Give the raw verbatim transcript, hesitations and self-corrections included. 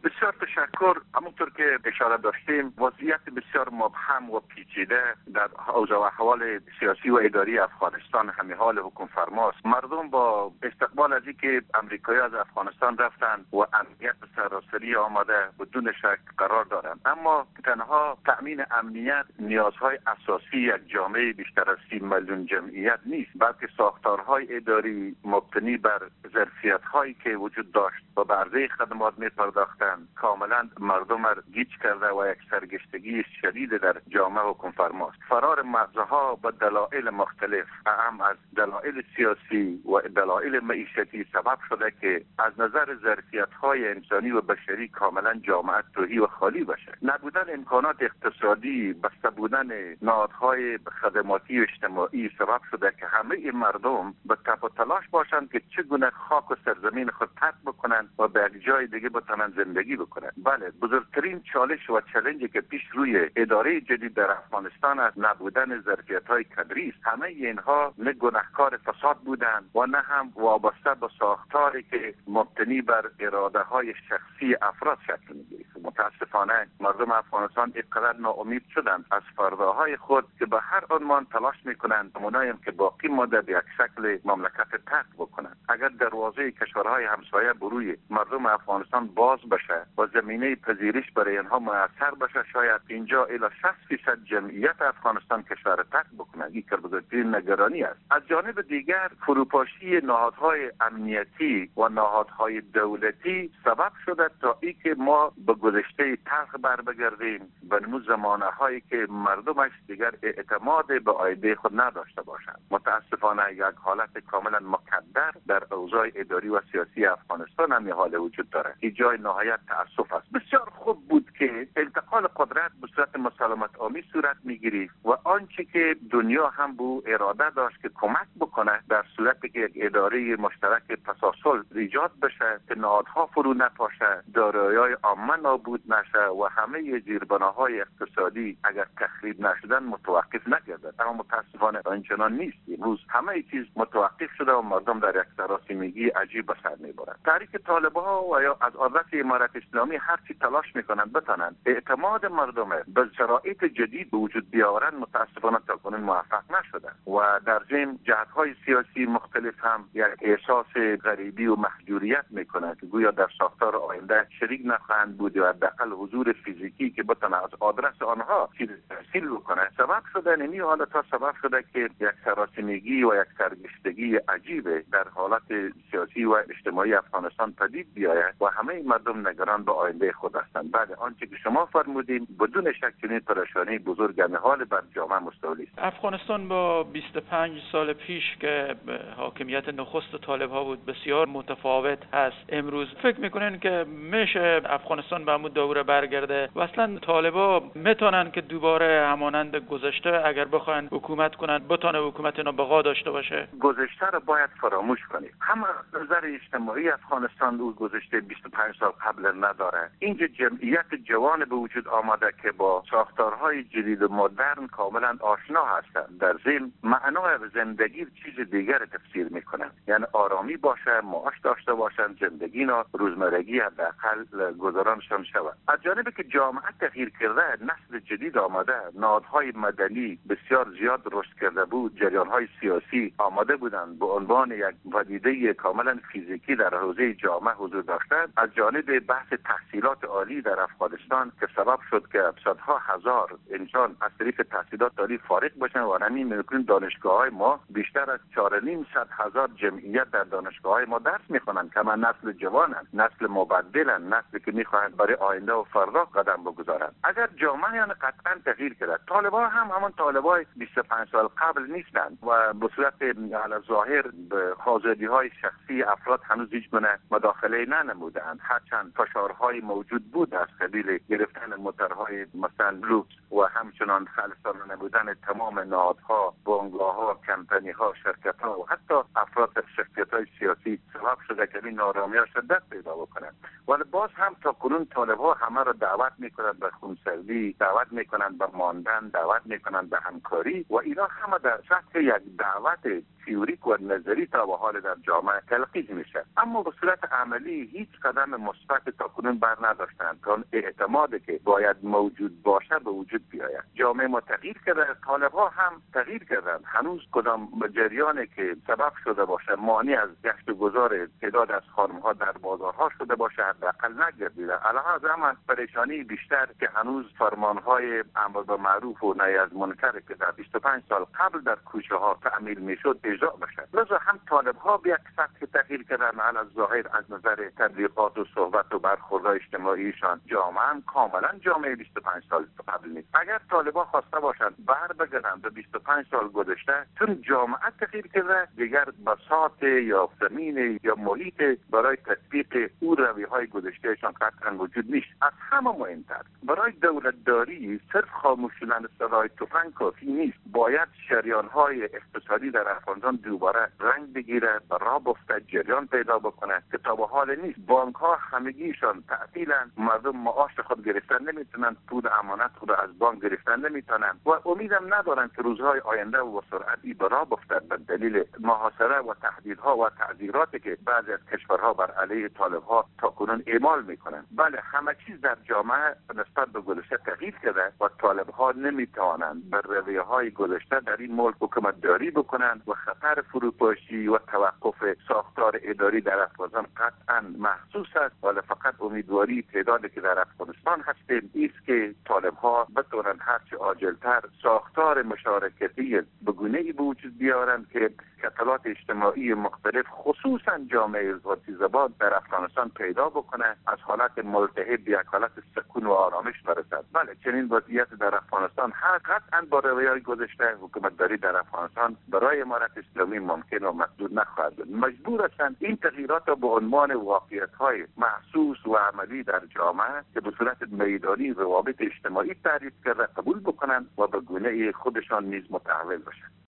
بسیار تشکر. همونطور که اشاره داشتیم وضعیت بسیار مبهم و پیچیده در اوضاع و احوال سیاسی و اداری افغانستان همه حال حکم فرماست. مردم با استقبال از اینکه امریکایی‌ها از افغانستان رفتند و امنیت سراسری آماده بدون شک قرار دارند، اما تنها تأمین امنیت نیازهای اساسی یک جامعه بیشتر از سی میلیون جمعیت نیست، بلکه ساختارهای اداری مبتنی بر ظرفیت‌هایی که وجود داشت و به عرضه خدمات می‌پرداختند کاملا مردم را گیج کرده و یک سرگشتگی شدید در جامعه حکم فرماست. فرار مرزها به دلایل مختلف، اهم از دلایل سیاسی و دلایل معیشتی، سبب شده که از نظر ظرفیت‌های انسانی و بشری کاملا جامعه تهی و خالی بشه. نبودن امکانات اقتصادی، بسته بودن نهادهای خدماتی و اجتماعی سبب شده که همه مردم به تپ و تلاش باشند که چگونه خاک و سرزمین خود ترک بکنند و به یک جای دیگه بتونن زندگی بکنند. بله، بزرگترین چالش و چالنجی که پیش روی اداره جدید در افغانستان از نبودن ظرفیت‌های کادری است. همه اینها نه گنهکار فساد بودند و نه هم وابسته به ساختاری که مبتنی بر اراده‌های شخصی افراد شکل می‌گیرد. متاسفانه مردم افغانستان اینقدر ناامید شدند از فرداهای خود که به هر عنوان تلاش می‌کنند همونایم که باقی مانده به یک شکل مملکت ترک بکنند. اگر دروازه کشورهای همسایه بروی مردم افغانستان باز بشه و زمینه پذیرش برای اینها میسر بشه، شاید اینجا الی شصت درصد جمعیت افغانستان کشور ترک بکنه. این که بزرگترین نگرانی است. از جانب دیگر فروپاشی نهادهای امنیتی و نهادهای دولتی سبب شده تا ای که ما به گذشته تلخ بر بگردیم، به نمو زمانه هایی که مردمش دیگر اعتماد به آینده خود نداشته باشند. متاسفانه یک حالت کاملا مکدر در اوضاع اداری و سیاسی افغانستان هم حال وجود داره. این جای نهایت تأسف است. بسیار خوب بود که انتقال قدرت به صورت مسالمت آمیز صورت میگیری و آنچه که دنیا هم بو اراده داشت که کمک بکنه در صورتی که یک اداره مشترک تسلسل ایجاد بشه که نهادها فرو نپاشه، دارایی‌های عامه نابود نشه و همه زیربناهای اقتصادی اگر تخریب نشدن متوقف نگردد. اما متاسفانه اینچنان نیست. امروز همه چیز متوقف شده و مردم در یک سراسیمگی عجیب به سر میبرند. تحریک طالب‌ها و یا از عادت امارت اسلامی هر چی تلاش میکنند بتونند اعتماد مردم به شرایط جدید به وجود بیاورند، متاسفانه تاکنون موفق نشدند و در ضمن جهت‌های سیاسی مختلف هم یک احساس غریبی و محجوریت میکنند که گویا در ساختار آینده شریک نخواهند بود و حداقل حضور فیزیکی که بتونه از آدرس آنها چیز تحصیل بکنه. سبب شده نمی حالتها سبب شده که یک سراسیمگی و یک سرگشتگی عجیبه در حالت سیاسی و اجتماعی افغانستان پدید بیاید و همه مردم نگران به آینده خود هستند. بعد آنچه که شما فرمودین بدون شک چنین پریشانی بزرگ حال بر جامعه مستولی است. افغانستان با بیست و پنج سال پیش که حاکمیت نخست طالب‌ها بود بسیار متفاوت هست. امروز فکر میکنین که میشه افغانستان به همون دوره برگرده و اصلا طالب‌ها میتونن که دوباره همانند گذشته اگر بخواین حکومت کنن بتونه حکومت اینا بقا داشته باشه؟ گذشته رو باید فراموش کنیم. هم از نظر اجتماعی افغانستان رو گذشته بیست و پنج سال قبل نداره. اینجا جمعیت جوان به وجود آمده که با ساختارهای جدید و مدرن کاملا آشنا هستند. در ضمن معنای زندگی چیز دیگر تفسیر میکنن، یعنی آرامی باشه، معاش داشته باشن، زندگی نا روزمرگی حداقل گذرانشان شود. از جانبی که جامعه تغییر کرده، نسل جدید آمده، نهادهای مدنی بسیار زیاد رشد کرده بود، جریانهای سیاسی آماده بودند به عنوان یک پدیده کاملا فیزیکی در حوزه جامعه حضور داشتند. از جانب بحث تحصیلات عالی در افغانستان که سبب شد که صدها هزار انسان از طریق تحصیلات عالی فارغ باشن و همین میکنیم دانشگاه‌های ما بیشتر از چهار و نیم صد هزار جمعیت در دانشگاه‌های ما درس میخونن که من نسل جوانن، نسل مبدلن، نسلی که میخواهند برای آینده و فردا قدم بگذارند. اگر جامعه یعنی قطعا تغییر کرد. طالبان هم همون طالبای بیست و پنج سال قبل نیستند و به صورت علی ظاهر به آزادی‌های شخصی افراد هنوز هیچ گونه مداخله ننمودند، هرچند فشارهای موجود بود از قبیل گرفتن موتورهای مثلا لوکس و همچنان خالصانه نبودن تمام نهادها، بنگاه‌ها، کمپانی‌ها، شرکت‌ها و حتی افراد در شخصیت‌های سیاسی سبب شده که این نارامی‌ها شدت پیدا بکنند و ولی باز هم تا کنون طالب ها همه را دعوت میکنند به خونسردی، دعوت میکنند به ماندن، دعوت میکنند به همکاری و اینا همه در سطح یک دعوت تئوریک و نظری تا به حال در جامعه تلقی میشه، اما به صورت عملی هیچ قدم مثبت تا کنون بر نداشتند تا اعتمادی که باید موجود باشه به وجود بیاید. جامعه ما تغییر کرده، طالب ها هم تغییر کردند. هنوز کدام جریانی که سبب شده باشه مانع از گشت و گذار تعداد از خانم ها در بازارها شده باشه حداقل نگردیده. علاوه هم پریشانی بیشتر که هنوز فرمان های امر به معروف و نهی از منکر که در بیست و پنج سال قبل در کوچه ها تعمیل میشد اجرا بشه. لذا هم طالب ها به یک سطح تغییر کردن علی الظاهر از نظر تبلیغات و صحبت و برخورد اجتماعیشان. جامعه هم کاملا جامعه بیست و پنج سال قبل نیست. اگر طالبان خواسته باشند بر بگردند به بیست و پنج سال گذشته، چون جامعه تغییر کرده دیگر بساط یا زمین یا محیط برای تطبیق او رویهای گذشتهشان قطعا وجود نیست. از همه مهمتر برای دولتداری صرف خاموش شدن صدای تفنگ کافی نیست، باید شریانهای اقتصادی در افغانستان دوباره رنگ بگیره، راه بفته، جریان پیدا بکنه که تا به حال نیست. بانک ها همگیشان تعطیلن، مردم معاش خود گرفتن نمیتونن، پول امانت خود از بانک گرفتن نمیتونن و امیدم ندارن که روزهای آینده و سرعتی برا بفته به دلیل محاصره و تهدیدها و تعذیراتی که بعضی از کشورها بر علیه طالب ها تا کنون اعمال میکنن. بله، همه چیز در جامعه نسبت به گذشته تغییر کرده و طالب ها نمیتوانند بر رویه های گذشته در این ملک حکومت داری بکنند و خطر فروپاشی و توقف ساختار اداری در افغانستان قطعا محسوس است. ولی فقط امیدواری تعدادی که در افغانستان هستیم است که طالب ها بتوانند هرچه عاجلتر ساختار مشارکتی به گونه‌ای به وجود بیارند که کتلات اجتماعی مختلف خصوصا جامعه ذاتی زبان در افغانستان پیدا بکنه، از حالت ملتهب به یک حالت سکون و آرامش برسد. بله، چنین وضعیت در افغانستان هر قطعا با رویه‌های گذشته حکومت داری در افغانستان برای امارت اسلامی ممکن و محدود نخواهد بود. مجبور هستند این تغییرات را به عنوان واقعیت‌های محسوس و عملی در جامعه که به صورت میدانی روابط اجتماعی تعریف کرده قبول بکنند و به گونه خودشان نیز متحول باشند.